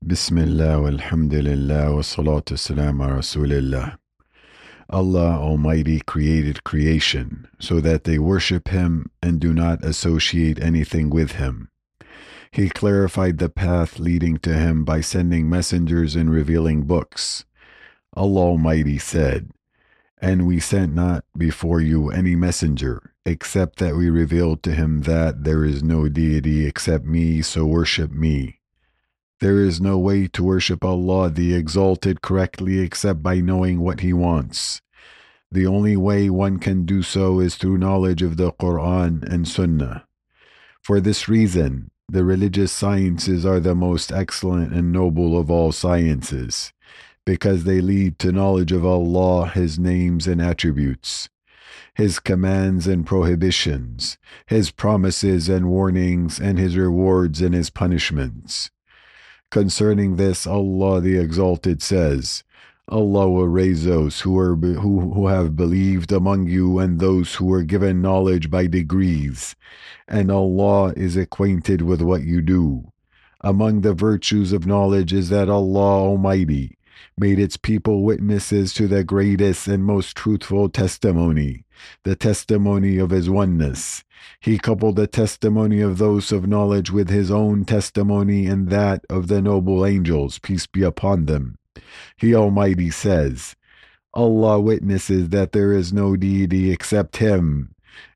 Bismillah walhamdulillah wa salatu wassalam ala Rasulillah. Allah Almighty created creation so that they worship Him and do not associate anything with Him. He clarified the path leading to Him by sending messengers and revealing books. Allah Almighty said, "And we sent not before you any messenger, except that we revealed to him that there is no deity except me, so worship me. There is no way to worship Allah the Exalted correctly except by knowing what He wants. The only way one can do so is through knowledge of the Quran and Sunnah. For this reason, the religious sciences are the most excellent and noble of all sciences, because they lead to knowledge of Allah, His names and attributes, His commands and prohibitions, His promises and warnings, and His rewards and His punishments. Concerning this, Allah the Exalted says, Allah will raise those who have believed among you and those who were given knowledge by degrees, and Allah is acquainted with what you do. Among the virtues of knowledge is that Allah Almighty made its people witnesses to the greatest and most truthful testimony, the testimony of His oneness. He coupled the testimony of those of knowledge with His own testimony and that of the noble angels, peace be upon them. He Almighty says, Allah witnesses that there is no deity except Him,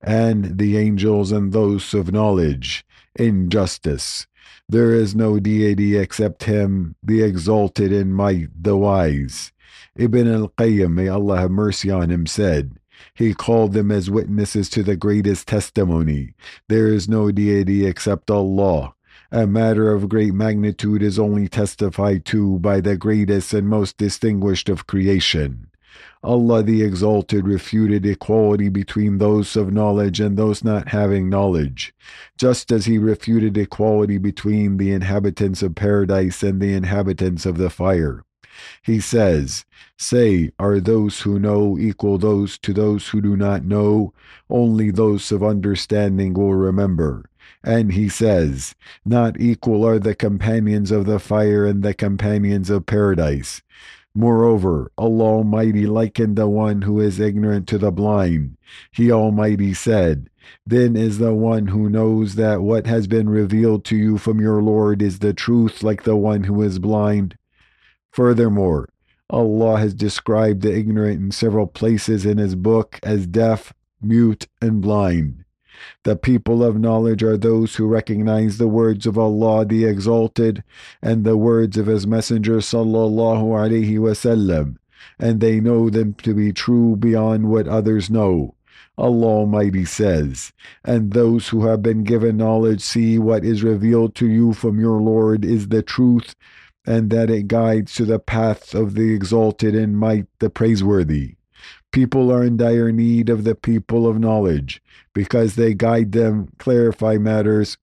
and the angels and those of knowledge, in justice. There is no deity except Him, the Exalted in might, the wise. Ibn al-Qayyim, may Allah have mercy on him, said, he called them as witnesses to the greatest testimony. There is no deity except Allah. A matter of great magnitude is only testified to by the greatest and most distinguished of creation. Allah the Exalted refuted equality between those of knowledge and those not having knowledge, just as He refuted equality between the inhabitants of paradise and the inhabitants of the fire. He says, say, are those who know equal those to those who do not know? Only those of understanding will remember. And He says, not equal are the companions of the fire and the companions of paradise. Moreover, Allah Almighty likened the one who is ignorant to the blind. He Almighty said, then is the one who knows that what has been revealed to you from your Lord is the truth, like the one who is blind. Furthermore, Allah has described the ignorant in several places in His book as deaf, mute, and blind. The people of knowledge are those who recognize the words of Allah the Exalted and the words of His Messenger sallallahu alaihi wasallam, and they know them to be true beyond what others know. Allah Almighty says, and those who have been given knowledge see what is revealed to you from your Lord is the truth, and that it guides to the path of the Exalted in might, the praiseworthy. People are in dire need of the people of knowledge, because they guide them, clarify matters,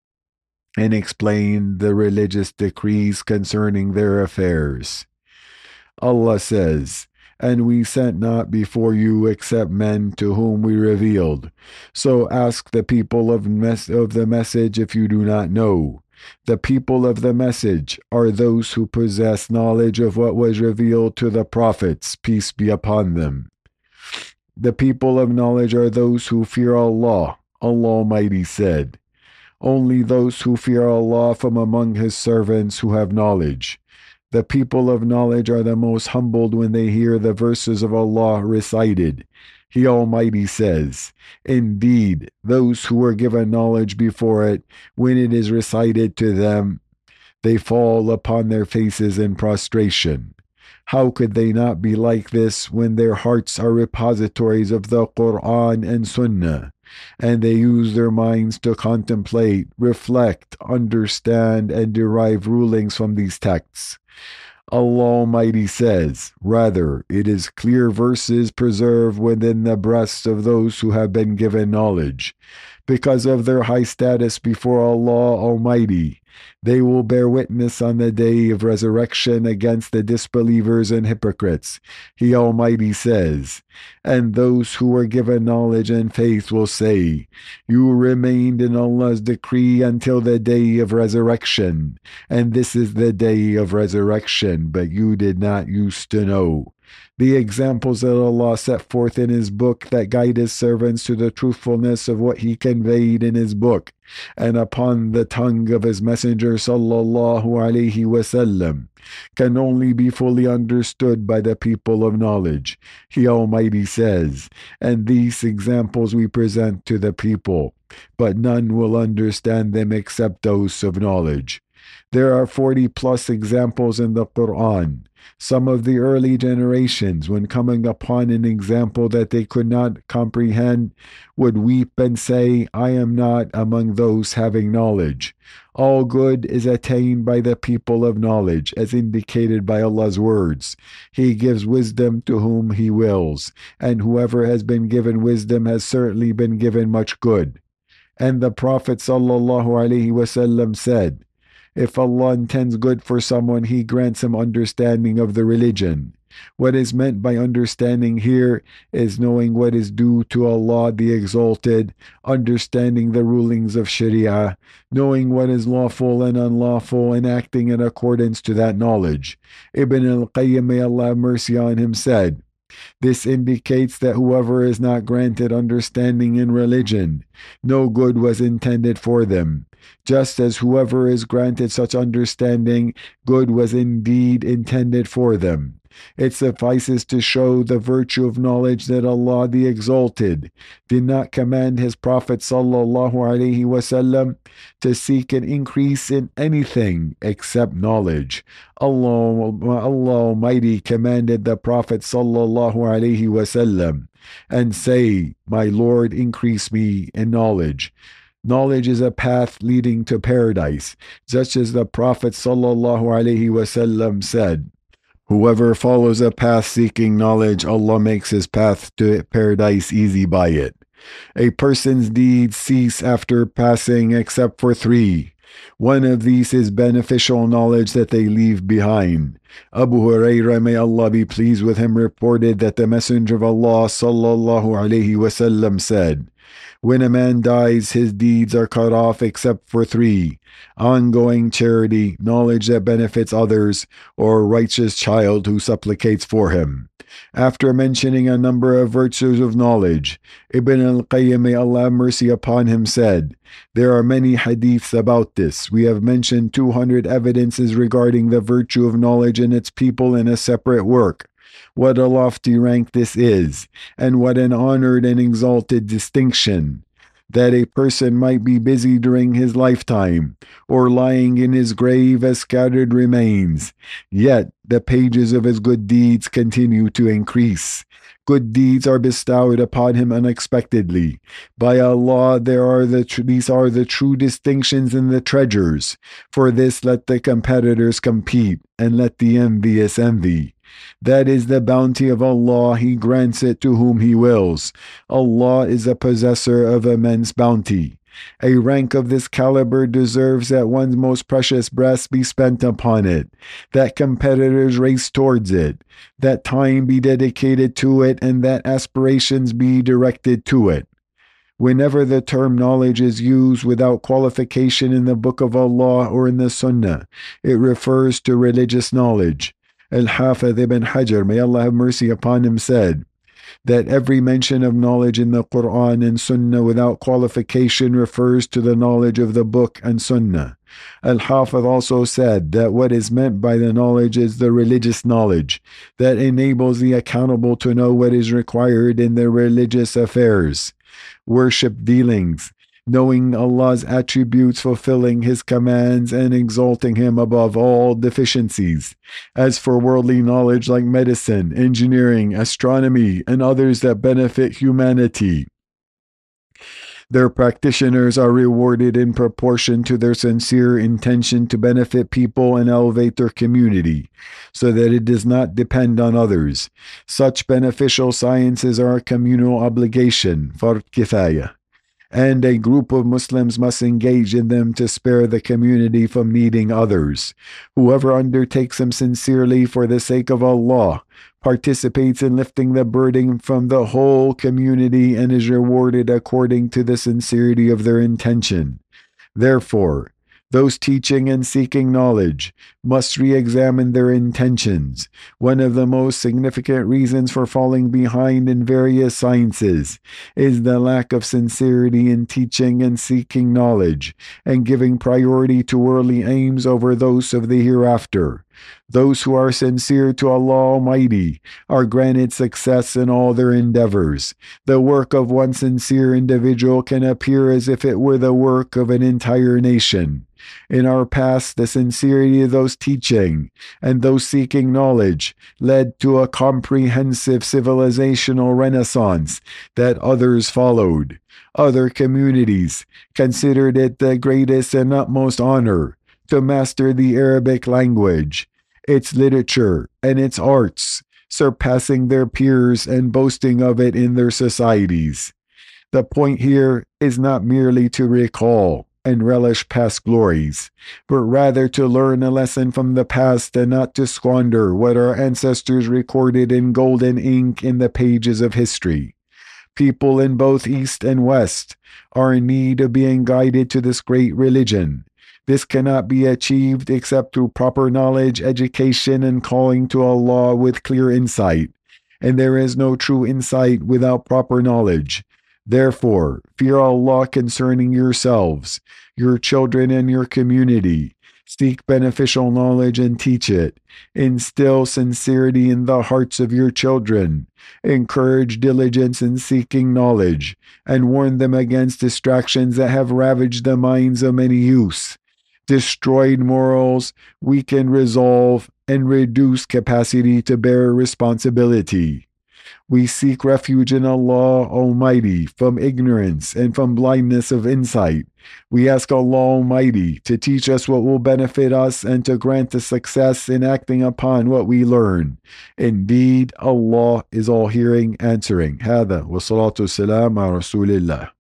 and explain the religious decrees concerning their affairs. Allah says, and we sent not before you except men to whom we revealed. So ask the people of the message if you do not know. The people of the message are those who possess knowledge of what was revealed to the prophets, peace be upon them. The people of knowledge are those who fear Allah. Allah Almighty said, only those who fear Allah from among His servants who have knowledge. The people of knowledge are the most humbled when they hear the verses of Allah recited. He Almighty says, indeed, those who were given knowledge before it, when it is recited to them, they fall upon their faces in prostration. How could they not be like this when their hearts are repositories of the Quran and Sunnah, and they use their minds to contemplate, reflect, understand, and derive rulings from these texts? Allah Almighty says, rather, it is clear verses preserved within the breasts of those who have been given knowledge. because of their high status before Allah Almighty. They will bear witness on the day of resurrection against the disbelievers and hypocrites. He Almighty says, and those who were given knowledge and faith will say, you remained in Allah's decree until the day of resurrection, and this is the day of resurrection, but you did not used to know. The examples that Allah set forth in His book that guide His servants to the truthfulness of what He conveyed in His book, and upon the tongue of His Messenger sallallahu alaihi wasallam, can only be fully understood by the people of knowledge. He Almighty says, and these examples we present to the people, but none will understand them except those of knowledge. There are 40 plus examples in the Quran. Some of the early generations, when coming upon an example that they could not comprehend, would weep and say, I am not among those having knowledge. All good is attained by the people of knowledge, as indicated by Allah's words. He gives wisdom to whom He wills, and whoever has been given wisdom has certainly been given much good. And the Prophet ﷺ said, if Allah intends good for someone, He grants him understanding of the religion. What is meant by understanding here is knowing what is due to Allah the Exalted, understanding the rulings of Sharia, knowing what is lawful and unlawful, and acting in accordance to that knowledge. Ibn al-Qayyim, may Allah have mercy on him, said, this indicates that whoever is not granted understanding in religion, no good was intended for them. Just as whoever is granted such understanding, good was indeed intended for them. It suffices to show the virtue of knowledge that Allah the Exalted did not command His Prophet ﷺ to seek an increase in anything except knowledge. Allah Almighty commanded the Prophet ﷺ and say, my Lord, increase me in knowledge. Knowledge is a path leading to paradise, just as the Prophet ﷺ said, whoever follows a path seeking knowledge, Allah makes his path to paradise easy by it. A person's deeds cease after passing except for 3. One of these is beneficial knowledge that they leave behind. Abu Hurairah, may Allah be pleased with him, reported that the Messenger of Allah ﷺ said, when a man dies, his deeds are cut off except for 3. Ongoing charity, knowledge that benefits others, or a righteous child who supplicates for him. After mentioning a number of virtues of knowledge, Ibn al-Qayyim, may Allah have mercy upon him, said, there are many hadiths about this. We have mentioned 200 evidences regarding the virtue of knowledge and its people in a separate work. What a lofty rank this is, and what an honored and exalted distinction, that a person might be busy during his lifetime, or lying in his grave as scattered remains, yet the pages of his good deeds continue to increase. Good deeds are bestowed upon him unexpectedly. By Allah, these are the true distinctions and the treasures. For this let the competitors compete, and let the envious envy. That is the bounty of Allah. He grants it to whom He wills. Allah is a possessor of immense bounty. A rank of this caliber deserves that one's most precious breath be spent upon it, that competitors race towards it, that time be dedicated to it, and that aspirations be directed to it. Whenever the term knowledge is used without qualification in the Book of Allah or in the Sunnah, it refers to religious knowledge. Al-Hafidh ibn Hajar, may Allah have mercy upon him, said that every mention of knowledge in the Quran and Sunnah without qualification refers to the knowledge of the book and Sunnah. Al-Hafidh also said that what is meant by the knowledge is the religious knowledge that enables the accountable to know what is required in their religious affairs, worship dealings, knowing Allah's attributes, fulfilling His commands, and exalting Him above all deficiencies. As for worldly knowledge like medicine, engineering, astronomy, and others that benefit humanity, their practitioners are rewarded in proportion to their sincere intention to benefit people and elevate their community, so that it does not depend on others. Such beneficial sciences are a communal obligation, fard kifaya. and a group of Muslims must engage in them to spare the community from needing others. Whoever undertakes them sincerely for the sake of Allah participates in lifting the burden from the whole community and is rewarded according to the sincerity of their intention. Therefore, those teaching and seeking knowledge must re-examine their intentions. One of the most significant reasons for falling behind in various sciences is the lack of sincerity in teaching and seeking knowledge, and giving priority to worldly aims over those of the hereafter. Those who are sincere to Allah Almighty are granted success in all their endeavors. The work of one sincere individual can appear as if it were the work of an entire nation. In our past, the sincerity of those teaching and those seeking knowledge led to a comprehensive civilizational renaissance that others followed. Other communities considered it the greatest and utmost honor to master the Arabic language, its literature, and its arts, surpassing their peers and boasting of it in their societies. The point here is not merely to recall and relish past glories, but rather to learn a lesson from the past and not to squander what our ancestors recorded in golden ink in the pages of history. People in both East and West are in need of being guided to this great religion. This cannot be achieved except through proper knowledge, education, and calling to Allah with clear insight. And there is no true insight without proper knowledge. Therefore, fear Allah concerning yourselves, your children, and your community. Seek beneficial knowledge and teach it. Instill sincerity in the hearts of your children. Encourage diligence in seeking knowledge, and warn them against distractions that have ravaged the minds of many youths, destroyed morals, weakened resolve, and reduced capacity to bear responsibility. We seek refuge in Allah Almighty from ignorance and from blindness of insight. We ask Allah Almighty to teach us what will benefit us and to grant us success in acting upon what we learn. Indeed, Allah is all hearing, answering. هذا والصلاة والسلام على رسول الله.